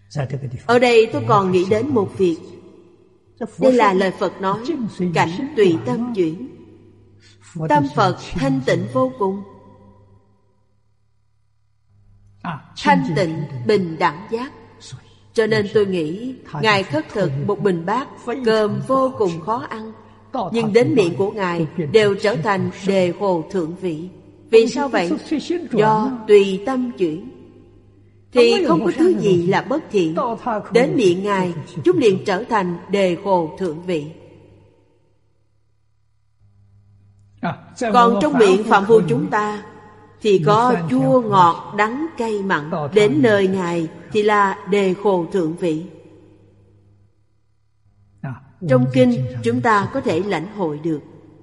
Ở đây tôi còn nghĩ đến một việc. Đây là lời Phật nói, cảnh tùy tâm chuyển. Tâm Phật thanh tịnh vô cùng, thanh tịnh bình đẳng giác. Cho nên tôi nghĩ Ngài khất thực một bình bát cơm vô cùng khó ăn, nhưng đến miệng của Ngài đều trở thành đề hồ thượng vị. Vì sao vậy? Do tùy tâm chuyển. Thì không có thứ gì là bất thiện, đến miệng Ngài chúng liền trở thành đề hồ thượng vị. Còn trong miệng phàm phu chúng ta thì có chua ngọt đắng cay mặn, đến nơi Ngài thì là đề hồ thượng vị. Trong kinh chúng ta có thể lãnh hội được.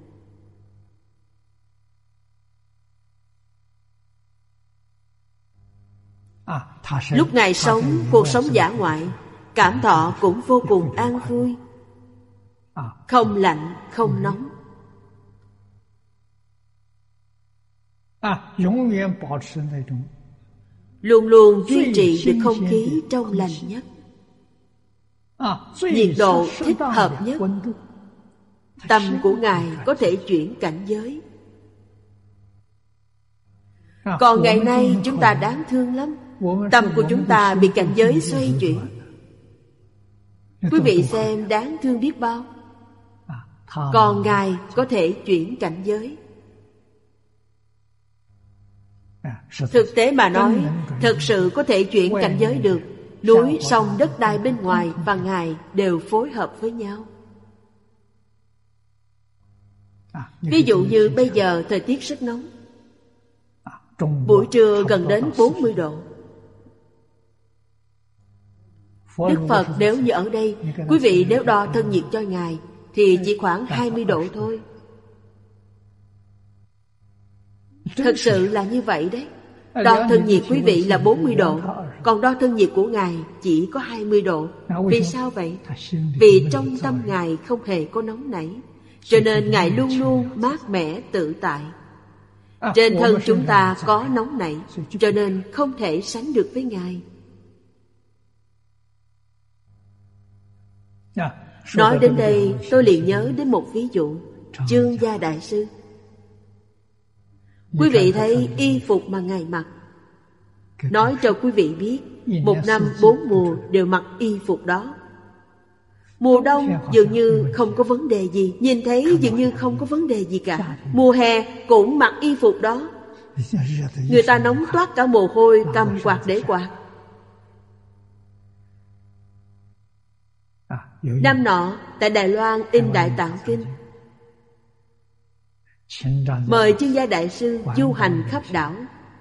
Lúc Ngài sống cuộc sống dã ngoại, cảm thọ cũng vô cùng an vui, không lạnh không nóng, luôn luôn duy trì được không khí trong lành nhất, nhiệt độ thích hợp nhất. Tâm của Ngài có thể chuyển cảnh giới. Còn ngày nay chúng ta đáng thương lắm. Tâm của chúng ta bị cảnh giới xoay chuyển. Quý vị xem đáng thương biết bao. Còn Ngài có thể chuyển cảnh giới. Thực tế mà nói, thực sự có thể chuyển cảnh giới được. Núi, sông, đất đai bên ngoài và Ngài đều phối hợp với nhau. Ví dụ như bây giờ thời tiết rất nóng, buổi trưa gần đến 40 độ. Đức Phật nếu như ở đây, quý vị nếu đo thân nhiệt cho Ngài thì chỉ khoảng 20 độ thôi. Thật sự là như vậy đấy. Đo thân nhiệt quý vị là 40 độ, còn đo thân nhiệt của Ngài chỉ có 20 độ. Vì sao vậy? Vì trong tâm Ngài không hề có nóng nảy, cho nên Ngài luôn luôn mát mẻ tự tại. Trên thân chúng ta có nóng nảy, cho nên không thể sánh được với Ngài. Nói đến đây tôi liền nhớ đến một ví dụ. Chương Gia Đại Sư. Quý vị thấy y phục mà Ngài mặc, nói cho quý vị biết, một năm 4 mùa đều mặc y phục đó. Mùa đông dường như không có vấn đề gì, nhìn thấy dường như không có vấn đề gì cả. Mùa hè cũng mặc y phục đó. Người ta nóng toát cả mồ hôi, cầm quạt để quạt. Năm nọ tại Đài Loan in Đại Tạng Kinh, mời Chương Gia Đại Sư du hành khắp đảo,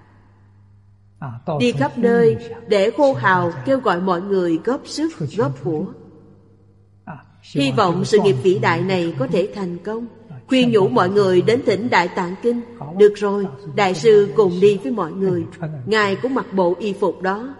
đi khắp nơi để hô hào kêu gọi mọi người góp sức góp của. Hy vọng sự nghiệp vĩ đại này có thể thành công. Khuyên nhủ mọi người đến thỉnh Đại Tạng Kinh. Được rồi, Đại Sư cùng đi với mọi người. Ngài cũng mặc bộ y phục đó.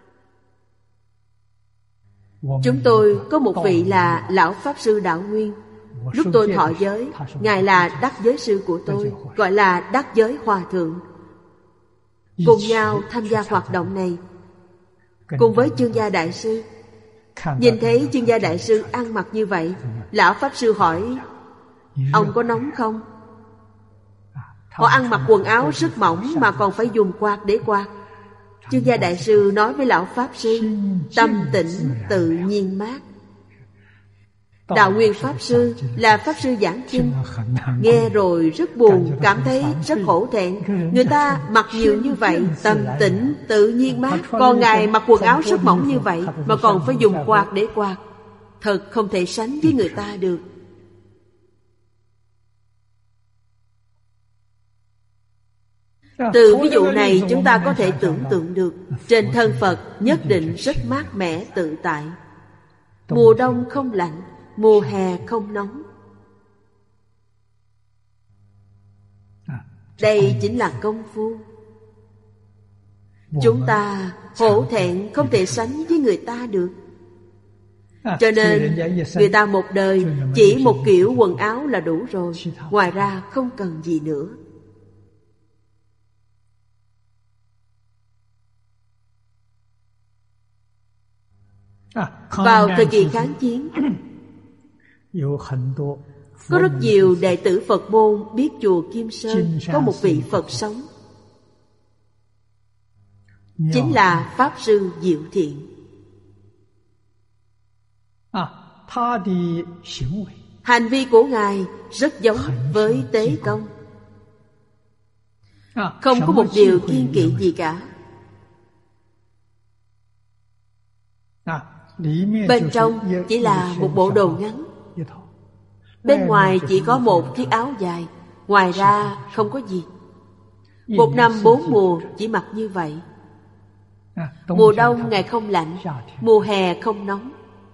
Chúng tôi có một vị là Lão Pháp Sư Đạo Nguyên. Lúc tôi thọ giới, Ngài là đắc giới sư của tôi, gọi là đắc giới hòa thượng. Cùng nhau tham gia hoạt động này cùng với Chương Gia Đại Sư. Nhìn thấy Chương Gia Đại Sư ăn mặc như vậy, Lão Pháp Sư hỏi: ông có nóng không? Họ ăn mặc quần áo rất mỏng mà còn phải dùng quạt để quạt. Chương Gia Đại Sư nói với Lão Pháp Sư: tâm tĩnh tự nhiên mát. Đạo Nguyên Pháp Sư là Pháp Sư giảng kinh, nghe rồi rất buồn, cảm thấy rất hổ thẹn. Người ta mặc nhiều như vậy, tâm tĩnh tự nhiên mát, còn Ngài mặc quần áo rất mỏng như vậy mà còn phải dùng quạt để quạt. Thật không thể sánh với người ta được. Từ ví dụ này chúng ta có thể tưởng tượng được, trên thân Phật nhất định rất mát mẻ tự tại. Mùa đông không lạnh, mùa hè không nóng. Đây chính là công phu. Chúng ta hổ thẹn không thể sánh với người ta được. Cho nên người ta một đời chỉ một kiểu quần áo là đủ rồi, ngoài ra không cần gì nữa. Vào thời kỳ kháng chiến, có rất nhiều đệ tử Phật môn biết chùa Kim Sơn có một vị Phật sống, chính là Pháp Sư Diệu Thiện. Hành vi của Ngài rất giống với Tế Công, không có một điều kiêng kỵ gì cả. Bên trong chỉ là một bộ đồ ngắn, bên ngoài chỉ có một chiếc áo dài, ngoài ra không có gì. Một năm 4 mùa chỉ mặc như vậy. Mùa đông Ngài không lạnh, mùa hè không nóng.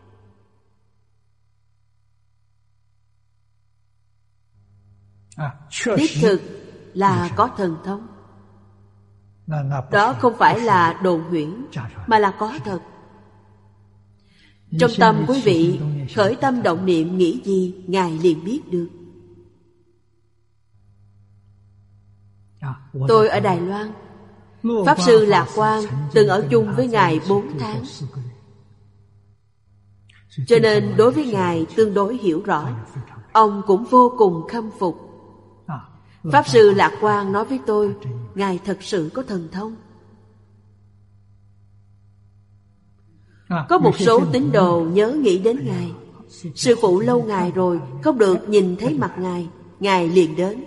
Đích thực là có thần thông. Đó không phải là đồn huyễn, mà là có thật. Trong tâm quý vị khởi tâm động niệm nghĩ gì, Ngài liền biết được. Tôi ở Đài Loan, Pháp Sư Lạc Quang từng ở chung với Ngài 4 tháng, cho nên đối với Ngài tương đối hiểu rõ. Ông cũng vô cùng khâm phục. Pháp Sư Lạc Quang nói với tôi, Ngài thật sự có thần thông. Có một số tín đồ nhớ nghĩ đến Ngài. Sư phụ lâu ngày rồi không được nhìn thấy mặt Ngài, Ngài liền đến.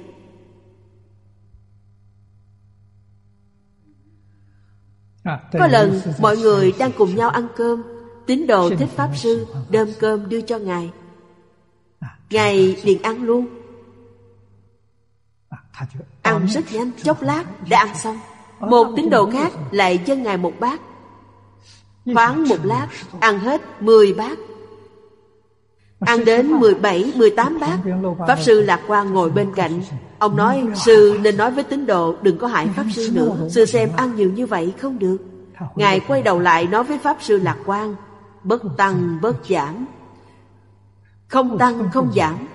Có lần mọi người đang cùng nhau ăn cơm, tín đồ thích Pháp Sư đem cơm đưa cho Ngài. Ngài liền ăn luôn. Ăn rất nhanh, chốc lát đã ăn xong. Một tín đồ khác lại dâng Ngài một bát. Khoáng một lát, ăn hết 10 bát. Ăn đến 17, 18 bát. Pháp Sư Lạc Quang ngồi bên cạnh. Ông nói, Sư nên nói với tín đồ đừng có hại Pháp Sư nữa. Sư xem ăn nhiều như vậy không được. Ngài quay đầu lại nói với Pháp Sư Lạc Quang, bất tăng bất giảm, không tăng không giảm.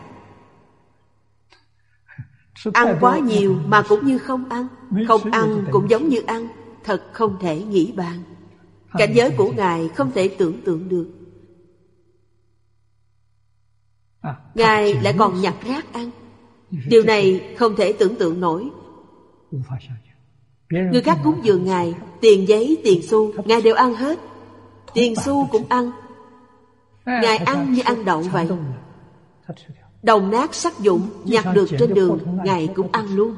Ăn quá nhiều mà cũng như không ăn, không ăn cũng giống như ăn. Thật không thể nghĩ bàn. Cảnh giới của Ngài không thể tưởng tượng được. Ngài lại còn nhặt rác ăn. Điều này không thể tưởng tượng nổi. Người khác cúng dường Ngài, tiền giấy, tiền xu, Ngài đều ăn hết. Tiền xu cũng ăn. Ngài ăn như ăn đậu vậy. Đồng nát sắt vụn nhặt được trên đường, Ngài cũng ăn luôn.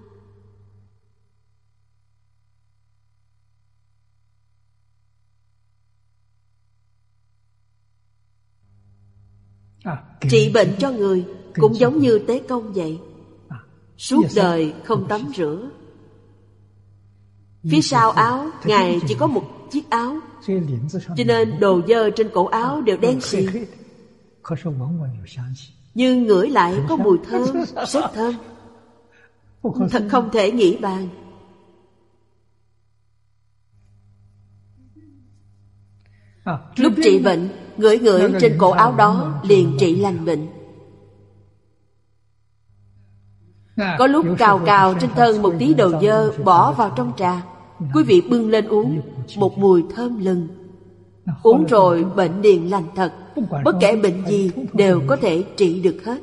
Trị bệnh cho người cũng giống như Tế Công vậy. Suốt đời không tắm rửa. Phía sau áo Ngài chỉ có một chiếc áo, cho nên đồ dơ trên cổ áo đều đen xì. Nhưng ngửi lại có mùi thơm, rất thơm. Thật không thể nghĩ bàn. Lúc trị bệnh, ngửi trên cổ áo đó liền trị lành bệnh. Có lúc cào trên thân một tí đồ dơ bỏ vào trong trà, quý vị bưng lên uống, một mùi thơm lừng. Uống rồi bệnh liền lành thật. Bất kể bệnh gì đều có thể trị được hết.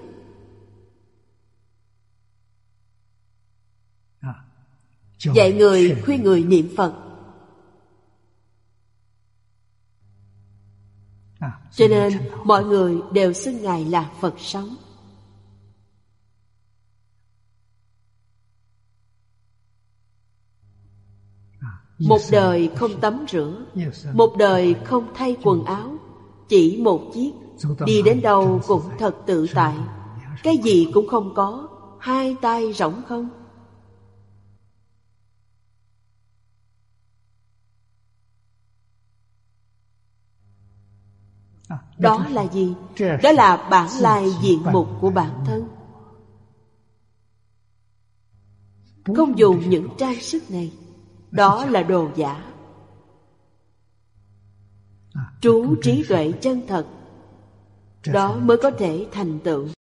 Dạy người, khuyên người niệm Phật. Cho nên mọi người đều xưng Ngài là Phật sống. Một đời không tắm rửa, một đời không thay quần áo, chỉ một chiếc, đi đến đâu cũng thật tự tại. Cái gì cũng không có, hai tay rỗng không. Đó là gì? Đó là bản lai diện mục của bản thân. Không dùng những trang sức này, đó là đồ giả. Trú trí tuệ chân thật, đó mới có thể thành tựu.